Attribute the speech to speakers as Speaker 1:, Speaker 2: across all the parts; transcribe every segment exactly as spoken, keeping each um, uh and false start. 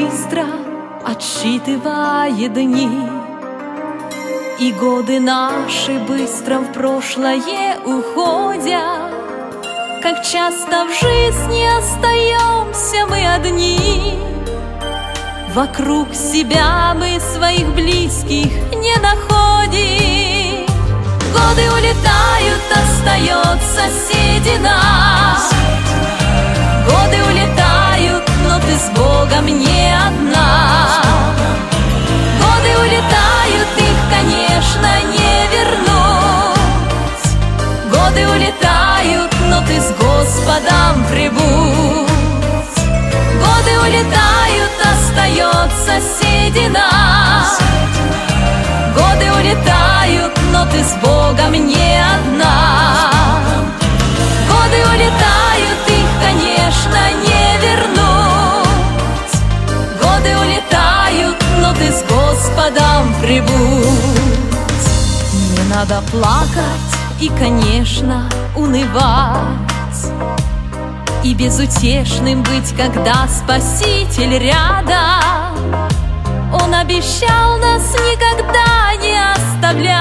Speaker 1: быстро отсчитывает дни, и годы наши быстро в прошлое уходят. Как часто в жизни остаемся мы одни, вокруг себя мы своих близких не находим. Годы улетают, остается седина. Годы улетают, но ты с Богом не одна. Годы улетают, их, конечно, не вернуть. Годы улетают, но ты с Господом прибудь. Годы улетают, остается седина. Годы улетают, но ты с Богом не одна. Годы улетают, их, конечно, не вернуть. Годы улетают, но ты с Господом прибудь. Не надо плакать и, конечно, унывать, и безутешным быть, когда Спаситель рядом. Он обещал нас никогда не оставлять,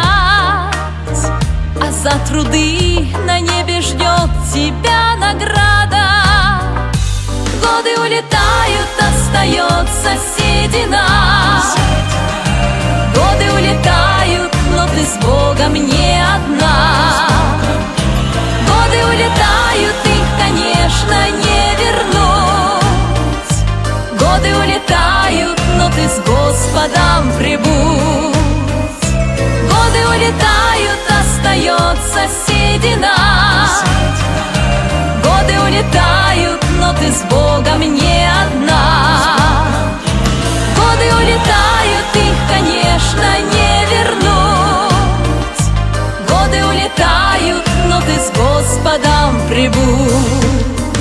Speaker 1: а за труды на небе ждет тебя награда. Годы улетают, остается седина. Годы улетают, но ты с Богом не одна. Годы улетают, их, конечно, не вернуть. Годы улетают, но ты с Господом прибудь. Годы улетают, остается седина. Годы улетают, но ты с Богом не одна. Годы улетают, их, конечно, не вернуть. Годы улетают, но ты с Господом прибудь.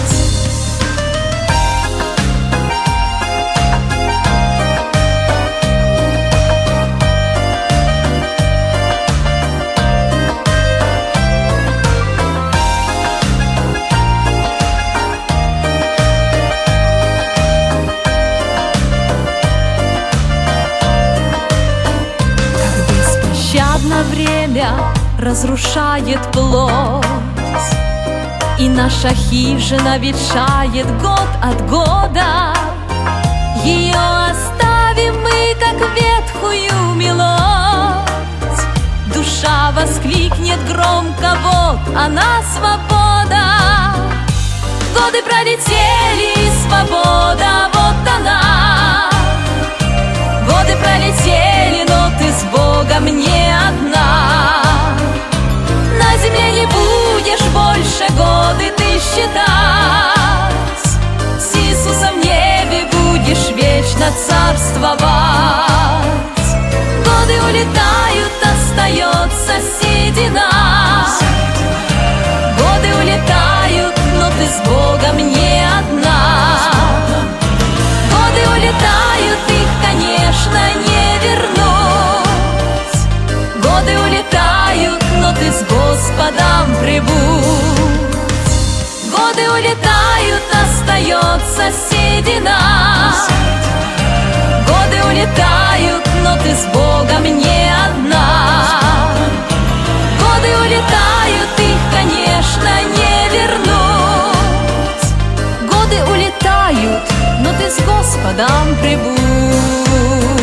Speaker 1: Время разрушает плоть, и наша хижина ветшает год от года. Ее оставим мы, как ветхую мелодь. Душа воскликнет громко: вот она, свобода. Годы пролетели, и свобода, вот она. Годы пролетели, но ты с Богом не одна. На земле не будешь больше годы ты считать. С Иисусом в небе будешь вечно царствовать. Годы улетают, остается седина. Годы улетают, но ты с Богом не одна. Годы улетают, их, конечно, не вернуть. Годы улетают, но ты с Господом прибудь. Годы улетают, остается седина. Годы улетают, но ты с Богом не одна. Годы улетают, их, конечно, не вернуть. Годы улетают, но ты с Господом прибудь.